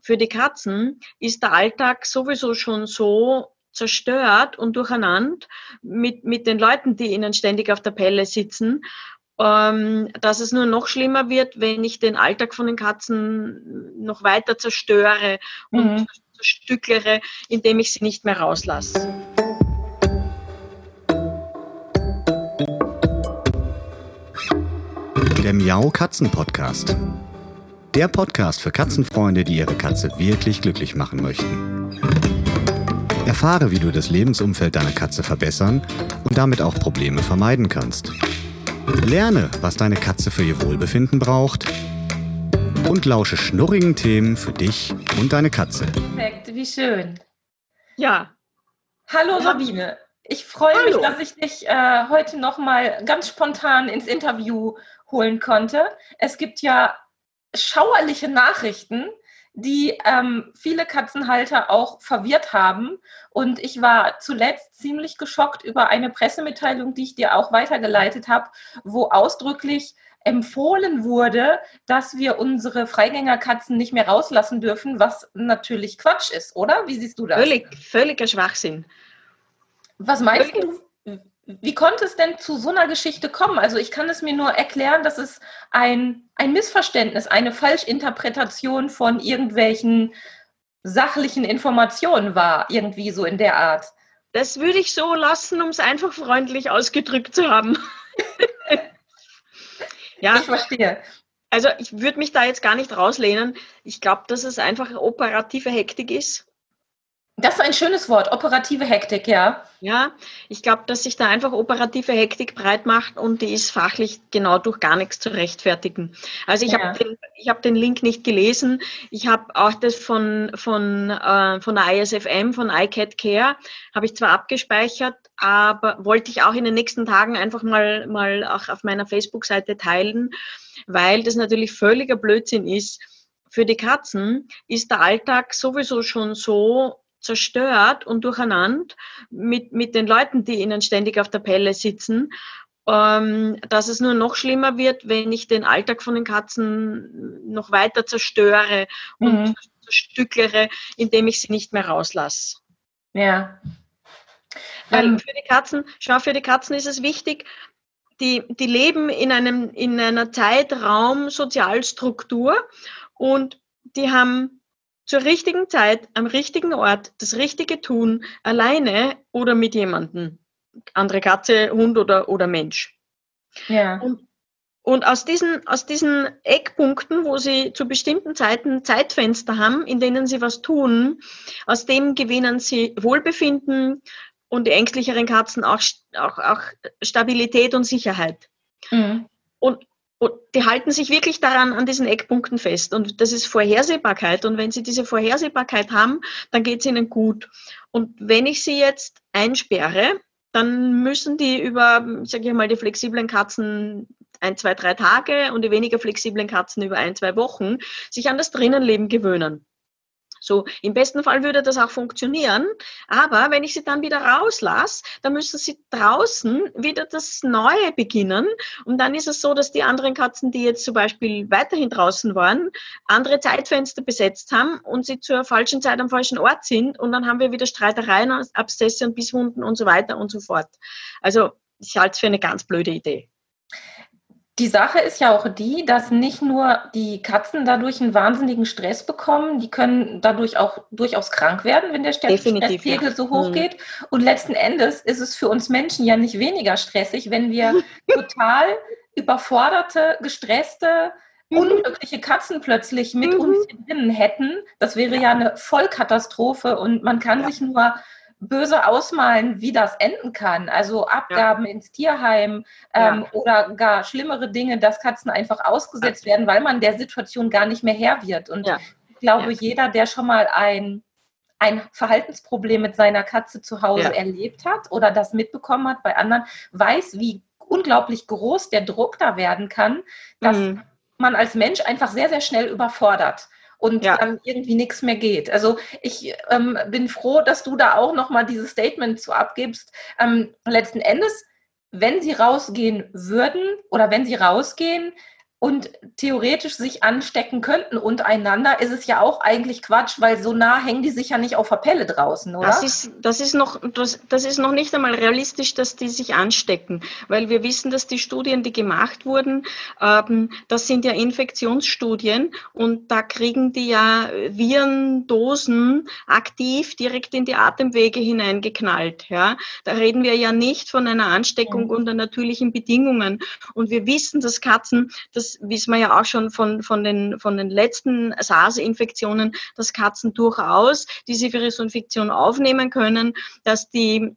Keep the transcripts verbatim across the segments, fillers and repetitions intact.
für die Katzen ist der Alltag sowieso schon so zerstört und durcheinander mit, mit den Leuten, die ihnen ständig auf der Pelle sitzen, ähm, dass es nur noch schlimmer wird, wenn ich den Alltag von den Katzen noch weiter zerstöre und Mhm. zerstückere, indem ich sie nicht mehr rauslasse. Der Miau-Katzen-Podcast. Der Podcast für Katzenfreunde, die ihre Katze wirklich glücklich machen möchten. Erfahre, wie du das Lebensumfeld deiner Katze verbessern und damit auch Probleme vermeiden kannst. Lerne, was deine Katze für ihr Wohlbefinden braucht und lausche schnurrigen Themen für dich und deine Katze. Perfekt, wie schön. Ja. Hallo Ja. Sabine, ich freue Hallo. mich, dass ich dich äh, heute nochmal ganz spontan ins Interview holen konnte. Es gibt ja schauerliche Nachrichten, die ähm, viele Katzenhalter auch verwirrt haben. Und ich war zuletzt ziemlich geschockt über eine Pressemitteilung, die ich dir auch weitergeleitet habe, wo ausdrücklich empfohlen wurde, dass wir unsere Freigängerkatzen nicht mehr rauslassen dürfen, was natürlich Quatsch ist, oder? Wie siehst du das? Völlig, völliger Schwachsinn. Was meinst du, wie konnte es denn zu so einer Geschichte kommen? Also ich kann es mir nur erklären, dass es ein, ein Missverständnis, eine Falschinterpretation von irgendwelchen sachlichen Informationen war, irgendwie so in der Art. Das würde ich so lassen, um es einfach freundlich ausgedrückt zu haben. Ja, Ich verstehe. also ich würde mich da jetzt gar nicht rauslehnen. Ich glaube, dass es einfach operative Hektik ist. Das ist ein schönes Wort, operative Hektik, ja. Ja, ich glaube, dass sich da einfach operative Hektik breit macht und die ist fachlich genau durch gar nichts zu rechtfertigen. Also ich Ja. habe den, ich hab den Link nicht gelesen. Ich habe auch das von, von, äh, von der I S F M, von iCat Care, habe ich zwar abgespeichert, aber wollte ich auch in den nächsten Tagen einfach mal, mal auch auf meiner Facebook-Seite teilen, weil das natürlich völliger Blödsinn ist. Für die Katzen ist der Alltag sowieso schon so zerstört und durcheinander mit, mit den Leuten, die ihnen ständig auf der Pelle sitzen, ähm, dass es nur noch schlimmer wird, wenn ich den Alltag von den Katzen noch weiter zerstöre und Mhm. zerstückere, indem ich sie nicht mehr rauslasse. Ja. Weil Ähm, für die Katzen, schau, für die Katzen ist es wichtig, die, die leben in einem, in einer Zeitraum-Sozialstruktur und die haben zur richtigen Zeit, am richtigen Ort, das Richtige tun, alleine oder mit jemandem. Andere Katze, Hund oder, oder Mensch. ja. Und, und aus diesen, aus diesen Eckpunkten, wo sie zu bestimmten Zeiten Zeitfenster haben, in denen sie was tun, aus dem gewinnen sie Wohlbefinden und die ängstlicheren Katzen auch, auch, auch Stabilität und Sicherheit. Mhm. Und, und die halten sich wirklich daran an diesen Eckpunkten fest. Und das ist Vorhersehbarkeit. Und wenn sie diese Vorhersehbarkeit haben, dann geht es ihnen gut. Und wenn ich sie jetzt einsperre, dann müssen die über, sage ich mal, die flexiblen Katzen ein, zwei, drei Tage und die weniger flexiblen Katzen über ein, zwei Wochen sich an das Drinnenleben gewöhnen. So, im besten Fall würde das auch funktionieren, aber wenn ich sie dann wieder rauslasse, dann müssen sie draußen wieder das Neue beginnen und dann ist es so, dass die anderen Katzen, die jetzt zum Beispiel weiterhin draußen waren, andere Zeitfenster besetzt haben und sie zur falschen Zeit am falschen Ort sind und dann haben wir wieder Streitereien, Abszesse und Bisswunden und so weiter und so fort. Also ich halte es für eine ganz blöde Idee. Die Sache ist ja auch die, dass nicht nur die Katzen dadurch einen wahnsinnigen Stress bekommen, die können dadurch auch durchaus krank werden, wenn der Definitiv, Stresspegel ja. so hoch geht. Und letzten Endes ist es für uns Menschen ja nicht weniger stressig, wenn wir total überforderte, gestresste, unglückliche Katzen plötzlich mit Mhm. uns hier drinnen hätten. Das wäre ja eine Vollkatastrophe und man kann Ja. sich nur böse ausmalen, wie das enden kann. Also Abgaben ins Tierheim ähm, Ja. oder gar schlimmere Dinge, dass Katzen einfach ausgesetzt werden, weil man der Situation gar nicht mehr Herr wird. Und Ja. ich glaube, Ja. jeder, der schon mal ein, ein Verhaltensproblem mit seiner Katze zu Hause Ja. erlebt hat oder das mitbekommen hat bei anderen, weiß, wie unglaublich groß der Druck da werden kann, dass Mhm. man als Mensch einfach sehr, sehr schnell überfordert und Ja. dann irgendwie nichts mehr geht. Also ich ähm, bin froh, dass du da auch nochmal dieses Statement zu abgibst. Ähm, letzten Endes, wenn sie rausgehen würden oder wenn sie rausgehen, und theoretisch sich anstecken könnten untereinander, ist es ja auch eigentlich Quatsch, weil so nah hängen die sich ja nicht auf der Pelle draußen, oder? Das ist, das ist noch, das, das ist noch nicht einmal realistisch, dass die sich anstecken, weil wir wissen, dass die Studien, die gemacht wurden, ähm, das sind ja Infektionsstudien und da kriegen die ja Virendosen aktiv direkt in die Atemwege hineingeknallt. Ja? Da reden wir ja nicht von einer Ansteckung mhm. unter natürlichen Bedingungen. Und wir wissen, dass Katzen, das wissen wir ja auch schon von, von, den, von den letzten SARS-Infektionen, dass Katzen durchaus diese Virusinfektion aufnehmen können, dass die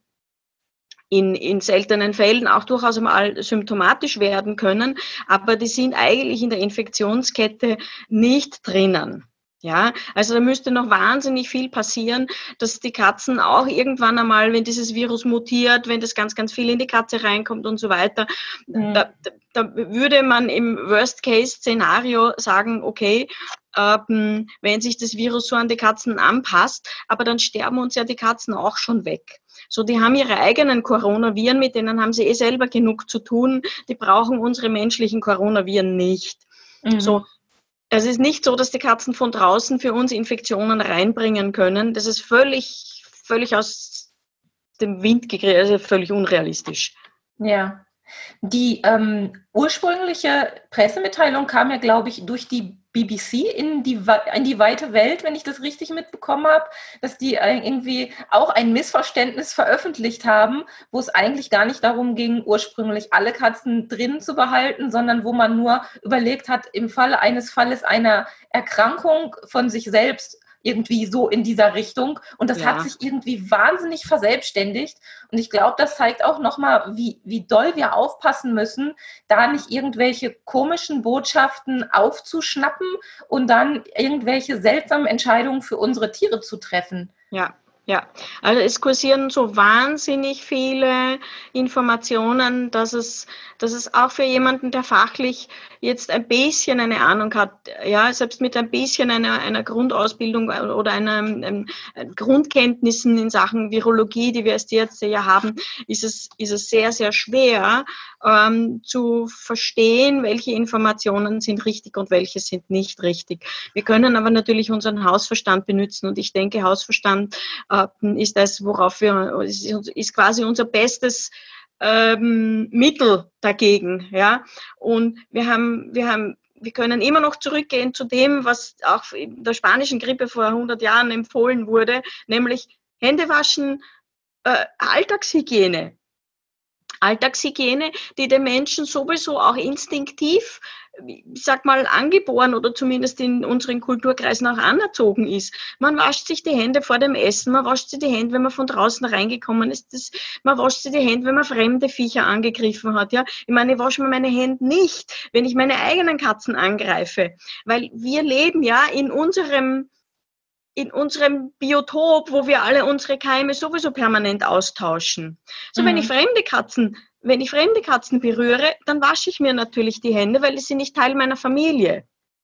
in, in seltenen Fällen auch durchaus mal symptomatisch werden können, aber die sind eigentlich in der Infektionskette nicht drinnen. Ja, also da müsste noch wahnsinnig viel passieren, dass die Katzen auch irgendwann einmal, wenn dieses Virus mutiert, wenn das ganz, ganz viel in die Katze reinkommt und so weiter, mhm. da, da würde man im Worst-Case-Szenario sagen, okay, ähm, wenn sich das Virus so an die Katzen anpasst, aber dann sterben uns ja die Katzen auch schon weg. So, die haben ihre eigenen Coronaviren, mit denen haben sie eh selber genug zu tun, die brauchen unsere menschlichen Coronaviren nicht. Mhm. So. Es ist nicht so, dass die Katzen von draußen für uns Infektionen reinbringen können. Das ist völlig, völlig aus dem Wind gegriffen, also völlig unrealistisch. Ja, die ähm, ursprüngliche Pressemitteilung kam ja, glaube ich, durch die B B C in die, in die weite Welt, wenn ich das richtig mitbekommen habe, dass die irgendwie auch ein Missverständnis veröffentlicht haben, wo es eigentlich gar nicht darum ging, ursprünglich alle Katzen drin zu behalten, sondern wo man nur überlegt hat, im Falle eines Falles einer Erkrankung von sich selbst irgendwie so in dieser Richtung. Und das ja. hat sich irgendwie wahnsinnig verselbstständigt. Und ich glaube, das zeigt auch nochmal, wie, wie doll wir aufpassen müssen, da nicht irgendwelche komischen Botschaften aufzuschnappen und dann irgendwelche seltsamen Entscheidungen für unsere Tiere zu treffen. Ja. Ja, also es kursieren so wahnsinnig viele Informationen, dass es, dass es auch für jemanden, der fachlich jetzt ein bisschen eine Ahnung hat, ja, selbst mit ein bisschen einer, einer Grundausbildung oder einer ähm, Grundkenntnissen in Sachen Virologie, die wir als Tierärzte ja haben, ist es, ist es sehr, sehr schwer ähm, zu verstehen, welche Informationen sind richtig und welche sind nicht richtig. Wir können aber natürlich unseren Hausverstand benutzen und ich denke, Hausverstand äh, ist das, worauf wir, ist, ist quasi unser bestes ähm, Mittel dagegen, ja. Und wir haben, wir haben, wir können immer noch zurückgehen zu dem, was auch in der spanischen Grippe vor hundert Jahren empfohlen wurde, nämlich Hände waschen, äh, Alltagshygiene. Alltagshygiene, die den Menschen sowieso auch instinktiv, ich sag mal, angeboren oder zumindest in unseren Kulturkreisen auch anerzogen ist. Man wascht sich die Hände vor dem Essen, man wascht sich die Hände, wenn man von draußen reingekommen ist, das, man wascht sich die Hände, wenn man fremde Viecher angegriffen hat. Ja? Ich meine, ich wasche mir meine Hände nicht, wenn ich meine eigenen Katzen angreife, weil wir leben ja in unserem in unserem Biotop, wo wir alle unsere Keime sowieso permanent austauschen. So, mhm. wenn ich fremde Katzen, wenn ich fremde Katzen berühre, dann wasche ich mir natürlich die Hände, weil sie sind nicht Teil meiner Familie.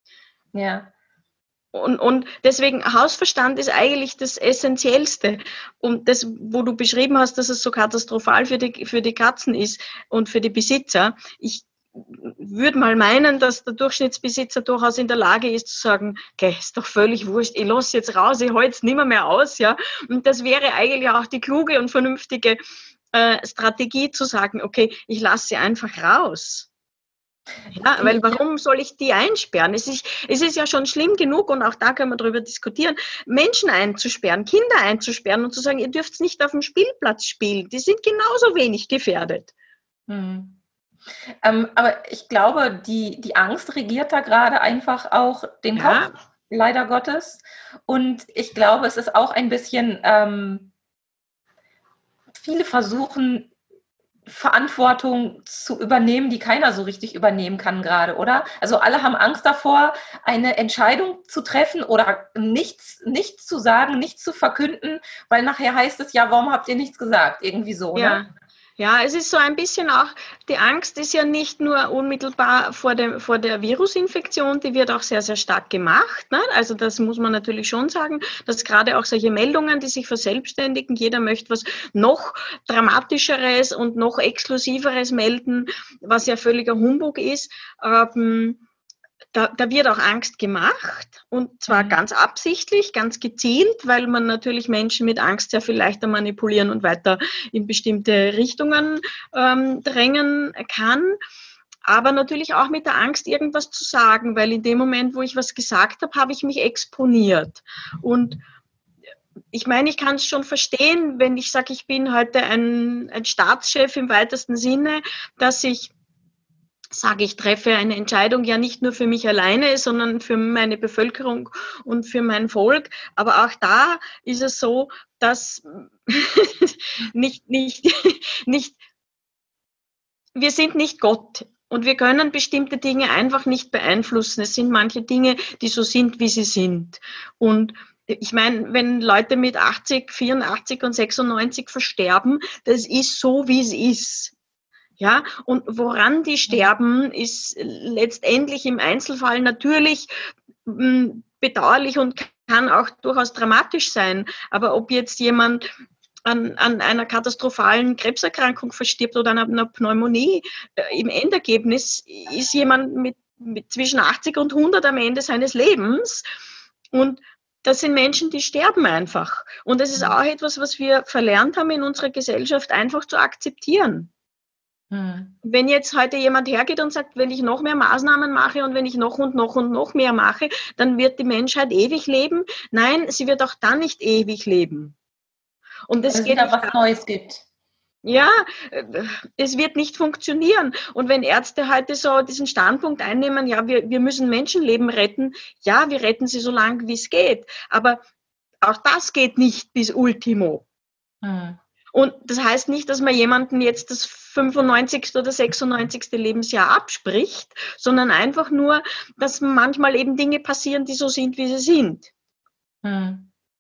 Ja. Und, und deswegen, Hausverstand ist eigentlich das Essentiellste. Und das, wo du beschrieben hast, dass es so katastrophal für die, für die Katzen ist und für die Besitzer, ich würde mal meinen, dass der Durchschnittsbesitzer durchaus in der Lage ist zu sagen, okay, ist doch völlig wurscht, ich lasse jetzt raus, ich halte es nicht mehr, mehr aus, ja. Und das wäre eigentlich auch die kluge und vernünftige äh, Strategie zu sagen, okay, ich lasse sie einfach raus. Ja, weil warum soll ich die einsperren? Es ist, es ist ja schon schlimm genug und auch da können wir drüber diskutieren, Menschen einzusperren, Kinder einzusperren und zu sagen, ihr dürft nicht auf dem Spielplatz spielen, die sind genauso wenig gefährdet. Hm. Ähm, aber ich glaube, die, die Angst regiert da gerade einfach auch den ja. Kopf, leider Gottes. Und ich glaube, es ist auch ein bisschen, ähm, viele versuchen, Verantwortung zu übernehmen, die keiner so richtig übernehmen kann gerade, oder? Also alle haben Angst davor, eine Entscheidung zu treffen oder nichts, nichts zu sagen, nichts zu verkünden, weil nachher heißt es, ja, warum habt ihr nichts gesagt? Irgendwie so, ja. ne? Ja, es ist so ein bisschen auch, die Angst ist ja nicht nur unmittelbar vor der, vor der Virusinfektion, die wird auch sehr, sehr stark gemacht. Ne? Also das muss man natürlich schon sagen, dass gerade auch solche Meldungen, die sich verselbstständigen, jeder möchte was noch Dramatischeres und noch Exklusiveres melden, was ja völliger Humbug ist. Ähm, da, da wird auch Angst gemacht und zwar Mhm. ganz absichtlich, ganz gezielt, weil man natürlich Menschen mit Angst sehr viel leichter manipulieren und weiter in bestimmte Richtungen ähm, drängen kann. Aber natürlich auch mit der Angst, irgendwas zu sagen, weil in dem Moment, wo ich was gesagt habe, habe ich mich exponiert. Und ich meine, ich kann es schon verstehen, wenn ich sage, ich bin heute ein, ein Staatschef im weitesten Sinne, dass ich sage, ich treffe eine Entscheidung ja nicht nur für mich alleine, sondern für meine Bevölkerung und für mein Volk. Aber auch da ist es so, dass nicht, nicht, nicht, wir sind nicht Gott. Und wir können bestimmte Dinge einfach nicht beeinflussen. Es sind manche Dinge, die so sind, wie sie sind. Und ich meine, wenn Leute mit achtzig, vierundachtzig und sechsundneunzig versterben, das ist so, wie es ist. Ja, und woran die sterben, ist letztendlich im Einzelfall natürlich mh, bedauerlich und kann auch durchaus dramatisch sein. Aber ob jetzt jemand an, an einer katastrophalen Krebserkrankung verstirbt oder an einer Pneumonie, äh, im Endergebnis ist jemand mit, mit zwischen achtzig und hundert am Ende seines Lebens. Und das sind Menschen, die sterben einfach. Und das ist auch etwas, was wir verlernt haben in unserer Gesellschaft, einfach zu akzeptieren. Hm. Wenn jetzt heute jemand hergeht und sagt, wenn ich noch mehr Maßnahmen mache und wenn ich noch und noch und noch mehr mache, dann wird die Menschheit ewig leben. Nein, sie wird auch dann nicht ewig leben. Und es geht wieder was an. Neues gibt. Ja, es wird nicht funktionieren. Und wenn Ärzte heute so diesen Standpunkt einnehmen, ja, wir, wir müssen Menschenleben retten, ja, wir retten sie so lange, wie es geht. Aber auch das geht nicht bis Ultimo. Hm. Und das heißt nicht, dass man jemanden jetzt das fünfundneunzigste oder sechsundneunzigste Lebensjahr abspricht, sondern einfach nur, dass manchmal eben Dinge passieren, die so sind, wie sie sind. Hm.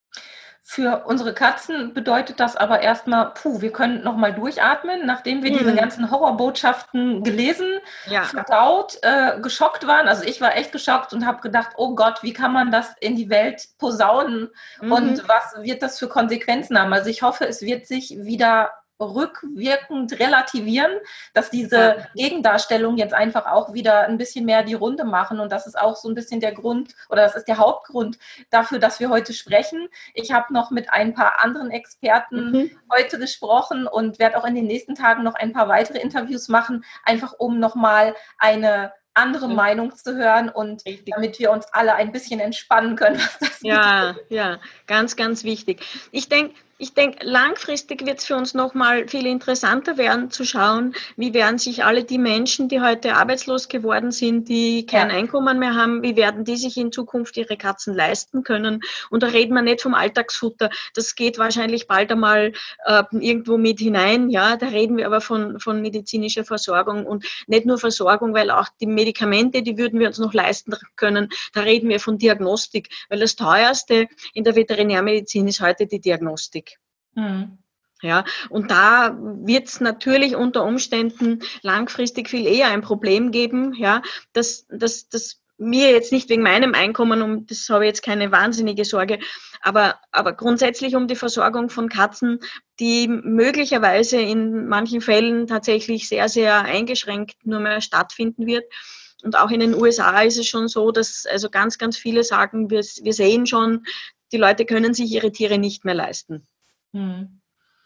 Für unsere Katzen bedeutet das aber erstmal, puh, wir können nochmal durchatmen, nachdem wir hm. diese ganzen Horrorbotschaften gelesen, ja. verdaut, äh, geschockt waren. Also ich war echt geschockt und habe gedacht, oh Gott, wie kann man das in die Welt posaunen mhm. und was wird das für Konsequenzen haben? Also ich hoffe, es wird sich wieder rückwirkend relativieren, dass diese ja. Gegendarstellungen jetzt einfach auch wieder ein bisschen mehr die Runde machen und das ist auch so ein bisschen der Grund oder das ist der Hauptgrund dafür, dass wir heute sprechen. Ich habe noch mit ein paar anderen Experten mhm. heute gesprochen und werde auch in den nächsten Tagen noch ein paar weitere Interviews machen, einfach um nochmal eine andere Meinung zu hören und Richtig. Damit wir uns alle ein bisschen entspannen können, was das Ja, betrifft. Ja, ganz, ganz wichtig. Ich denke, Ich denke, langfristig wird es für uns nochmal viel interessanter werden, zu schauen, wie werden sich alle die Menschen, die heute arbeitslos geworden sind, die kein ja. Einkommen mehr haben, wie werden die sich in Zukunft ihre Katzen leisten können. Und da reden wir nicht vom Alltagsfutter, das geht wahrscheinlich bald einmal äh, irgendwo mit hinein. Ja, da reden wir aber von, von medizinischer Versorgung und nicht nur Versorgung, weil auch die Medikamente, die würden wir uns noch leisten können. Da reden wir von Diagnostik, weil das teuerste in der Veterinärmedizin ist heute die Diagnostik. Mhm. Ja, und da wird es natürlich unter Umständen langfristig viel eher ein Problem geben, ja, dass, dass, dass mir jetzt nicht wegen meinem Einkommen, um das habe ich jetzt keine wahnsinnige Sorge, aber, aber grundsätzlich um die Versorgung von Katzen, die möglicherweise in manchen Fällen tatsächlich sehr, sehr eingeschränkt nur mehr stattfinden wird. Und auch in den U S A ist es schon so, dass also ganz, ganz viele sagen, wir, wir sehen schon, die Leute können sich ihre Tiere nicht mehr leisten. Hm.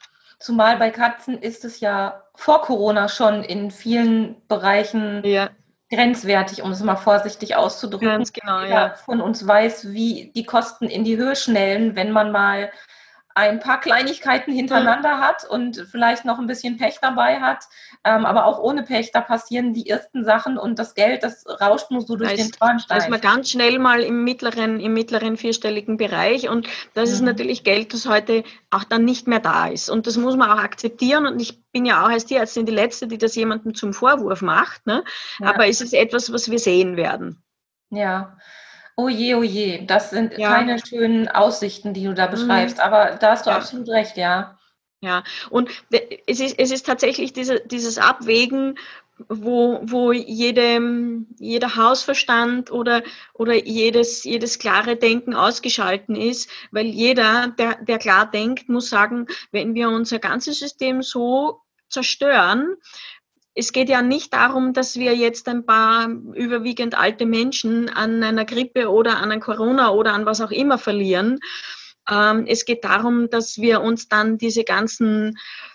Zumal bei Katzen ist es ja vor Corona schon in vielen Bereichen ja. grenzwertig, um es mal vorsichtig auszudrücken. Ganz genau, Jeder ja. von uns weiß, wie die Kosten in die Höhe schnellen, wenn man mal ein paar Kleinigkeiten hintereinander mhm. hat und vielleicht noch ein bisschen Pech dabei hat. Ähm, aber auch ohne Pech, da passieren die ersten Sachen und das Geld, das rauscht nur so durch heißt, den Schornstein. Da ist man ganz schnell mal im mittleren, im mittleren vierstelligen Bereich und das mhm. ist natürlich Geld, das heute auch dann nicht mehr da ist. Und das muss man auch akzeptieren und ich bin ja auch als Tierärztin die Letzte, die das jemandem zum Vorwurf macht. Ne? Ja. Aber es ist etwas, was wir sehen werden. Ja. Oh je, oh je, das sind ja. keine schönen Aussichten, die du da beschreibst, mhm. aber da hast du ja. absolut recht, ja. Ja, und es ist, es ist tatsächlich diese, dieses Abwägen, wo, wo jede, jeder Hausverstand oder, oder jedes, jedes klare Denken ausgeschalten ist, weil jeder, der, der klar denkt, muss sagen, wenn wir unser ganzes System so zerstören, es geht ja nicht darum, dass wir jetzt ein paar überwiegend alte Menschen an einer Grippe oder an einem Corona oder an was auch immer verlieren. Ähm, es geht darum, dass wir uns dann diese ganzen,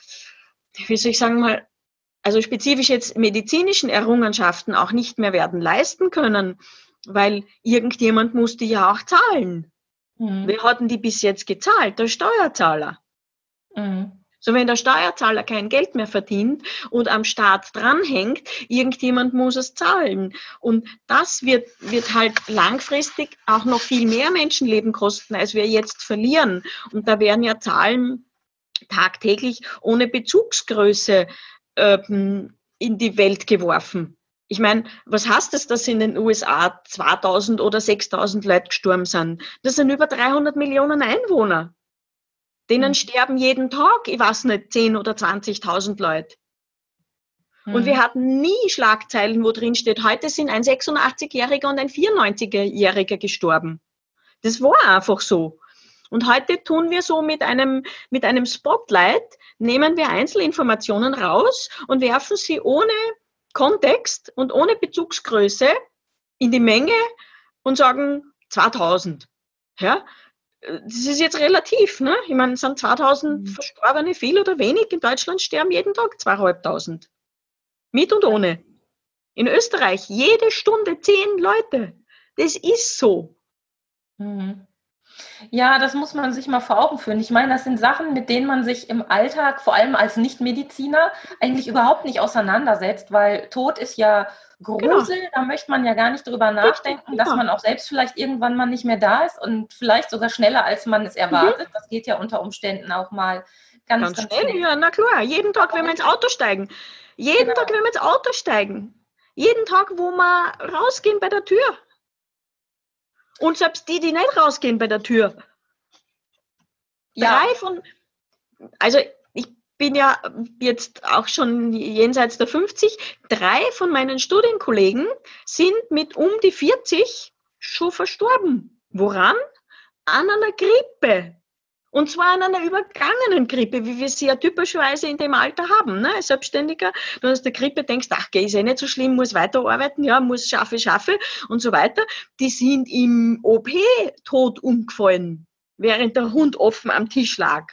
wie soll ich sagen mal, also spezifisch jetzt medizinischen Errungenschaften auch nicht mehr werden leisten können, weil irgendjemand musste ja auch zahlen. Mhm. Wer hat denn die bis jetzt gezahlt? Der Steuerzahler. Mhm. So, wenn der Steuerzahler kein Geld mehr verdient und am Staat dranhängt, irgendjemand muss es zahlen. Und das wird, wird halt langfristig auch noch viel mehr Menschenleben kosten, als wir jetzt verlieren. Und da werden ja Zahlen tagtäglich ohne Bezugsgröße ähm, in die Welt geworfen. Ich meine, was heißt es, dass in den U S A zweitausend oder sechstausend Leute gestorben sind? Das sind über dreihundert Millionen Einwohner. Denen mhm. sterben jeden Tag, ich weiß nicht, zehn oder zwanzigtausend Leute. Mhm. Und wir hatten nie Schlagzeilen, wo drin steht, heute sind ein sechsundachtzigjähriger und ein vierundneunzigjähriger gestorben. Das war einfach so. Und heute tun wir so mit einem, mit einem Spotlight, nehmen wir Einzelinformationen raus und werfen sie ohne Kontext und ohne Bezugsgröße in die Menge und sagen zweitausend. Ja? Das ist jetzt relativ, ne? Ich meine, es sind zweitausend mhm. Verstorbene, viel oder wenig. In Deutschland sterben jeden Tag zweitausendfünfhundert. Mit und ohne. In Österreich jede Stunde zehn Leute. Das ist so. Mhm. Ja, das muss man sich mal vor Augen führen. Ich meine, das sind Sachen, mit denen man sich im Alltag, vor allem als Nichtmediziner, eigentlich überhaupt nicht auseinandersetzt, weil Tod ist ja Grusel, genau. Da möchte man ja gar nicht drüber nachdenken, ja. Dass man auch selbst vielleicht irgendwann mal nicht mehr da ist und vielleicht sogar schneller, als man es erwartet. Mhm. Das geht ja unter Umständen auch mal ganz, ganz, ganz schnell. schnell. Ja, na klar, jeden Tag, wenn wir ins Auto steigen. Jeden genau. Tag, wenn wir ins Auto steigen. Jeden Tag, wo wir rausgehen bei der Tür. Und selbst die, die nicht rausgehen bei der Tür. Ja. Drei von, also ich bin ja jetzt auch schon jenseits der fünfzig, drei von meinen Studienkollegen sind mit um die vierzig schon verstorben. Woran? An einer Grippe. Und zwar an einer übergangenen Grippe, wie wir sie ja typischerweise in dem Alter haben. Ne? Als Selbstständiger, du hast eine Grippe, denkst, ach, ist eh nicht so schlimm, muss weiterarbeiten, ja, muss schaffe, schaffe und so weiter. Die sind im O P tot umgefallen, während der Hund offen am Tisch lag.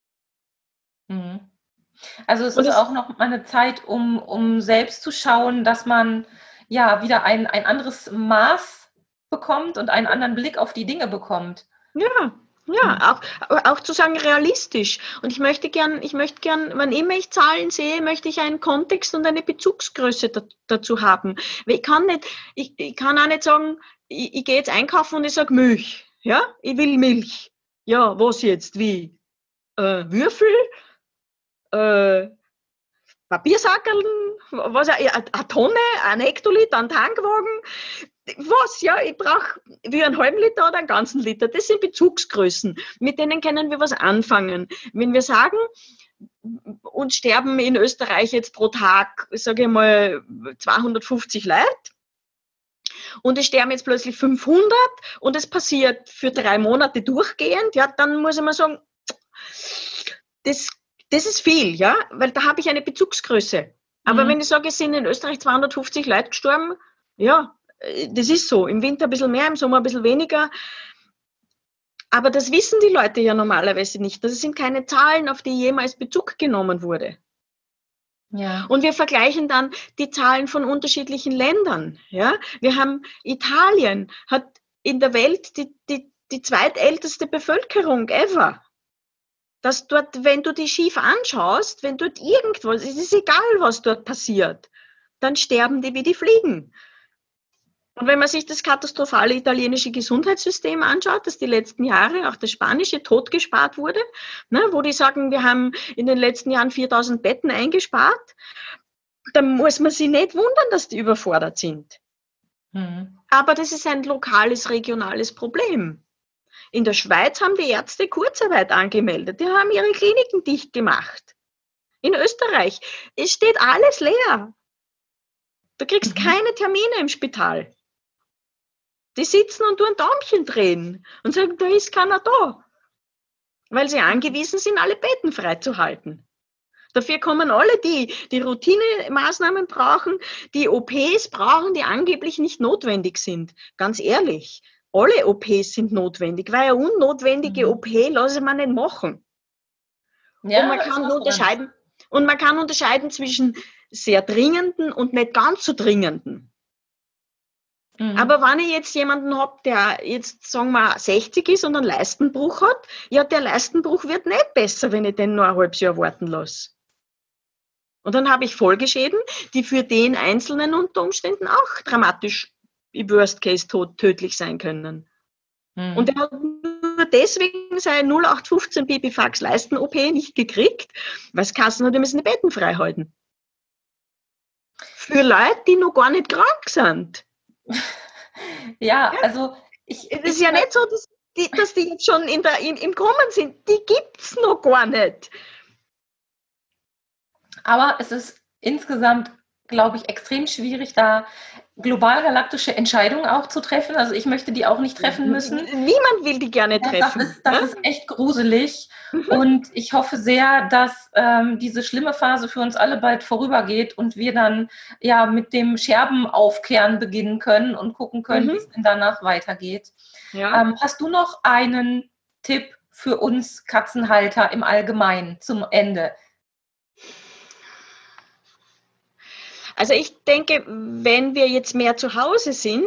Mhm. Also es und ist es auch noch mal eine Zeit, um, um selbst zu schauen, dass man ja wieder ein, ein anderes Maß bekommt und einen anderen Blick auf die Dinge bekommt. Ja. Ja, auch, auch zu sagen realistisch. Und ich möchte gern, ich möchte gern, wann immer ich Zahlen sehe, möchte ich einen Kontext und eine Bezugsgröße da, dazu haben. Weil ich kann nicht, ich, ich kann auch nicht sagen, ich, ich gehe jetzt einkaufen und ich sage Milch. Ja, ich will Milch. Ja, was jetzt? Wie? Äh, Würfel? Äh, Papiersackerln? Was, eine, eine Tonne? Ein Hektoliter? Ein Tankwagen? Was, ja, ich brauche wie einen halben Liter oder einen ganzen Liter. Das sind Bezugsgrößen. Mit denen können wir was anfangen. Wenn wir sagen, uns sterben in Österreich jetzt pro Tag, sage ich mal, zweihundertfünfzig Leute und es sterben jetzt plötzlich fünfhundert und es passiert für drei Monate durchgehend, ja, dann muss ich mal sagen, das, das ist viel, ja, weil da habe ich eine Bezugsgröße. Aber mhm. wenn ich sage, es sind in Österreich zweihundertfünfzig Leute gestorben, ja, das ist so. Im Winter ein bisschen mehr, im Sommer ein bisschen weniger. Aber das wissen die Leute ja normalerweise nicht. Das sind keine Zahlen, auf die jemals Bezug genommen wurde. Ja. Und wir vergleichen dann die Zahlen von unterschiedlichen Ländern. Ja? Wir haben, Italien hat in der Welt die, die, die zweitälteste Bevölkerung ever. Dass dort, wenn du die schief anschaust, wenn dort irgendwas, es ist egal, was dort passiert, dann sterben die wie die Fliegen. Und wenn man sich das katastrophale italienische Gesundheitssystem anschaut, das die letzten Jahre, auch das spanische, totgespart wurde, ne, wo die sagen, wir haben in den letzten Jahren viertausend Betten eingespart, dann muss man sich nicht wundern, dass die überfordert sind. Mhm. Aber das ist ein lokales, regionales Problem. In der Schweiz haben die Ärzte Kurzarbeit angemeldet, die haben ihre Kliniken dicht gemacht. In Österreich, es steht alles leer. Du kriegst mhm. keine Termine im Spital. Die sitzen und tun Däumchen drehen und sagen, da ist keiner da. Weil sie angewiesen sind, alle Betten freizuhalten. Dafür kommen alle, die die Routinemaßnahmen brauchen, die O Ps brauchen, die angeblich nicht notwendig sind. Ganz ehrlich, alle O Ps sind notwendig, weil eine unnotwendige Mhm. O P lasse man nicht machen. Ja, und, man da ist kann was dran. unterscheiden, und man kann unterscheiden zwischen sehr dringenden und nicht ganz so dringenden. Mhm. Aber wenn ich jetzt jemanden habe, der jetzt, sagen wir, sechzig ist und einen Leistenbruch hat, ja, der Leistenbruch wird nicht besser, wenn ich den nur ein halbes Jahr warten lasse. Und dann habe ich Folgeschäden, die für den Einzelnen unter Umständen auch dramatisch, im Worst Case tot, tödlich sein können. Mhm. Und er hat nur deswegen seine null acht fünfzehn Pipifax Leisten-O P nicht gekriegt, weil es Kassen hat, die müssen die Betten frei halten. Für Leute, die noch gar nicht krank sind. Ja, also ich. Es ich ist ja nicht so, dass die, dass die jetzt schon in der, in, im Kommen sind. Die gibt es noch gar nicht. Aber es ist insgesamt, glaube ich, extrem schwierig, da global-galaktische Entscheidungen auch zu treffen. Also ich möchte die auch nicht treffen müssen. Niemand will die gerne Ja, treffen. das ist, das ne? ist echt gruselig. Und ich hoffe sehr, dass ähm, diese schlimme Phase für uns alle bald vorübergeht und wir dann ja mit dem Scherbenaufkehren beginnen können und gucken können, Mhm. wie es denn danach weitergeht. Ja. Ähm, hast du noch einen Tipp für uns Katzenhalter im Allgemeinen zum Ende? Also ich denke, wenn wir jetzt mehr zu Hause sind,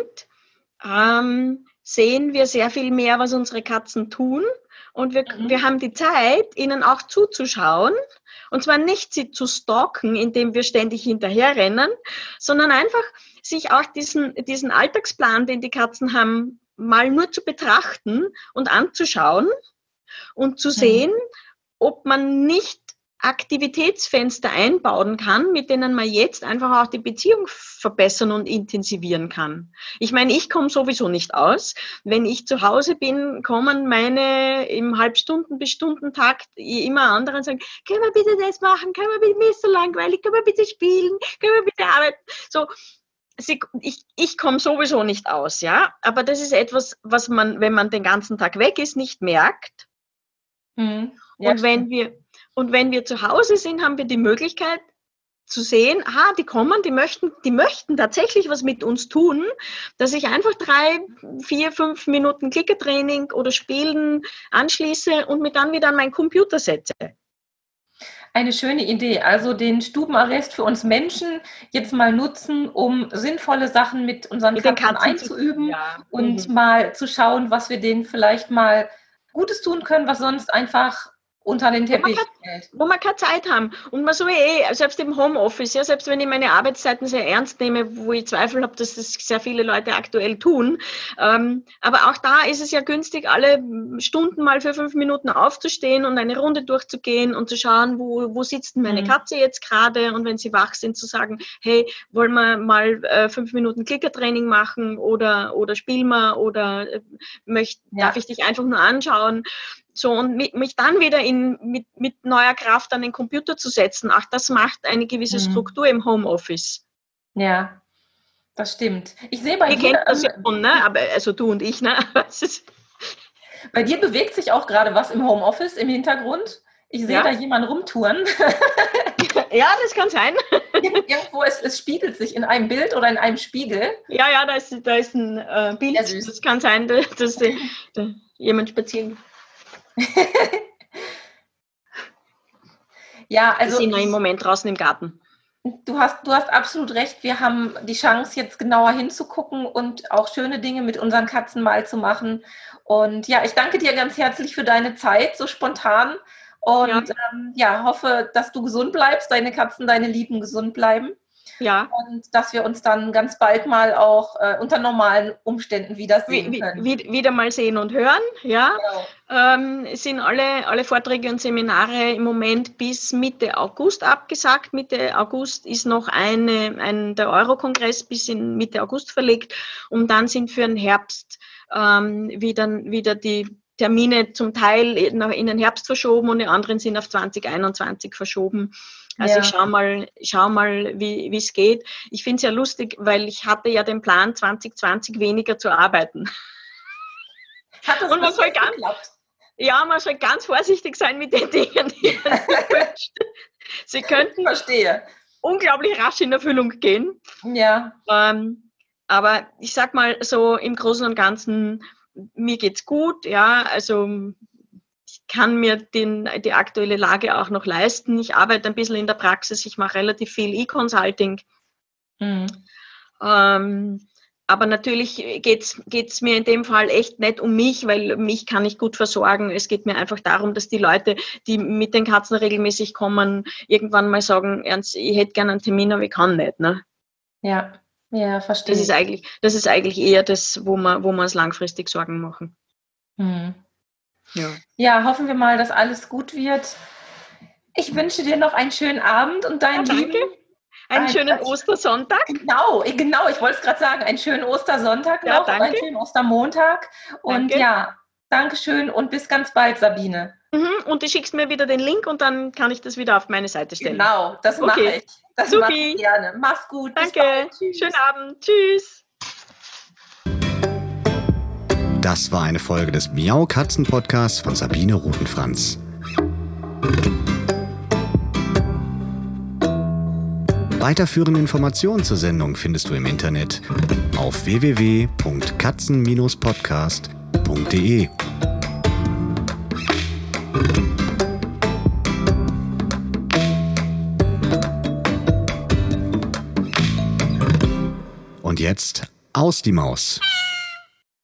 ähm, sehen wir sehr viel mehr, was unsere Katzen tun. Und wir, Mhm. wir haben die Zeit, ihnen auch zuzuschauen. Und zwar nicht sie zu stalken, indem wir ständig hinterherrennen, sondern einfach sich auch diesen, diesen Alltagsplan, den die Katzen haben, mal nur zu betrachten und anzuschauen und zu sehen, ob man nicht Aktivitätsfenster einbauen kann, mit denen man jetzt einfach auch die Beziehung verbessern und intensivieren kann. Ich meine, ich komme sowieso nicht aus. Wenn ich zu Hause bin, kommen meine im Halbstunden- bis Stundentakt immer andere und sagen, können wir bitte das machen, können wir bitte, mir ist so langweilig, können wir bitte spielen, können wir bitte arbeiten. So, Sie, ich, ich komme sowieso nicht aus, ja. Aber das ist etwas, was man, wenn man den ganzen Tag weg ist, nicht merkt. Mhm. Ja, und wenn wir Und wenn wir zu Hause sind, haben wir die Möglichkeit zu sehen, aha, die kommen, die möchten, die möchten tatsächlich was mit uns tun, dass ich einfach drei, vier, fünf Minuten Klickertraining oder Spielen anschließe und mich dann wieder an meinen Computer setze. Eine schöne Idee. Also den Stubenarrest für uns Menschen jetzt mal nutzen, um sinnvolle Sachen mit unseren Mit den Katzen Katzen einzuüben zu, ja. und Mhm. mal zu schauen, was wir denen vielleicht mal Gutes tun können, was sonst einfach unter den Teppich fällt. Wo wir keine Zeit haben. Und man so eh, selbst im Homeoffice, ja, selbst wenn ich meine Arbeitszeiten sehr ernst nehme, wo ich Zweifel habe, dass das sehr viele Leute aktuell tun. Ähm, aber auch da ist es ja günstig, alle Stunden mal für fünf Minuten aufzustehen und eine Runde durchzugehen und zu schauen, wo, wo sitzt denn meine Mhm. Katze jetzt gerade, und wenn sie wach sind, zu sagen, hey, wollen wir mal äh, fünf Minuten Klickertraining machen oder, oder spielen wir oder äh, möcht, Ja. darf ich dich einfach nur anschauen? So, und mich dann wieder in, mit, mit neuer Kraft an den Computer zu setzen, ach, das macht eine gewisse Mhm. Struktur im Homeoffice. Ja, das stimmt. Ich sehe bei Ihr dir, kennt das ja ähm, schon, ne? Aber, also du und ich, ne? Es ist, bei dir bewegt sich auch gerade was im Homeoffice im Hintergrund. Ich sehe Ja. da jemanden rumtouren. ja, das kann sein. Irgendwo, es, es spiegelt sich in einem Bild oder in einem Spiegel. Ja, ja, da ist, da ist ein äh, Bild. Sehr süß. Das kann sein, dass, dass äh, da jemand spazieren. Ja, Wir also sind noch im Moment draußen im Garten. du hast, du hast absolut recht. Wir haben die Chance, jetzt genauer hinzugucken und auch schöne Dinge mit unseren Katzen mal zu machen. Und ja, ich danke dir ganz herzlich für deine Zeit, so spontan. Und Ja. ähm, ja, hoffe, dass du gesund bleibst, deine Katzen, deine Lieben gesund bleiben. Ja. Und dass wir uns dann ganz bald mal auch äh, unter normalen Umständen wiedersehen Wie, können. wie, wieder mal sehen und hören, ja. Genau. Ähm, es sind alle, alle Vorträge und Seminare im Moment bis Mitte August abgesagt. Mitte August ist noch eine, ein, der Euro-Kongress bis in Mitte August verlegt, und dann sind für den Herbst ähm, wieder, wieder die Termine zum Teil in den Herbst verschoben und die anderen sind auf zwanzig einundzwanzig verschoben. Also Ja. ich schau mal, schau mal, wie es geht. Ich finde es ja lustig, weil ich hatte ja den Plan, zwanzig zwanzig weniger zu arbeiten. Hat das Und man soll ganz, geklappt? ja, man soll ganz vorsichtig sein mit den Dingen, die man sich wünscht. Sie könnten Verstehe. unglaublich rasch in Erfüllung gehen. Ja. Ähm, aber ich sag mal so im Großen und Ganzen, mir geht's gut, ja, also ich kann mir den, die aktuelle Lage auch noch leisten. Ich arbeite ein bisschen in der Praxis, ich mache relativ viel E-Consulting. Mhm. Ähm, aber natürlich geht's geht's mir in dem Fall echt nicht um mich, weil mich kann ich gut versorgen. Es geht mir einfach darum, dass die Leute, die mit den Katzen regelmäßig kommen, irgendwann mal sagen, Ernst, ich hätte gerne einen Termin, aber ich kann nicht. Ne? Ja, ja, verstehe. Das ist eigentlich, das ist eigentlich eher das, wo wir, wo wir uns langfristig Sorgen machen. Mhm. Ja. Ja, hoffen wir mal, dass alles gut wird. Ich wünsche dir noch einen schönen Abend und deinen Ja, danke. Lieben Einen ein- schönen Ostersonntag. Genau, genau, ich wollte es gerade sagen, einen schönen Ostersonntag Ja, noch und einen danke. schönen Ostermontag. Und Danke. ja, Dankeschön und bis ganz bald, Sabine. Mhm, und du schickst mir wieder den Link und dann kann ich das wieder auf meine Seite stellen. Genau, das mache Okay. ich. Das Supi. mache ich gerne. Mach's gut. Bis Danke. bald. Tschüss. Schönen Abend. Tschüss. Das war eine Folge des Miau Katzen Podcasts von Sabine Rutenfranz. Weiterführende Informationen zur Sendung findest du im Internet auf w w w punkt katzen Bindestrich podcast punkt d e. Und jetzt aus die Maus.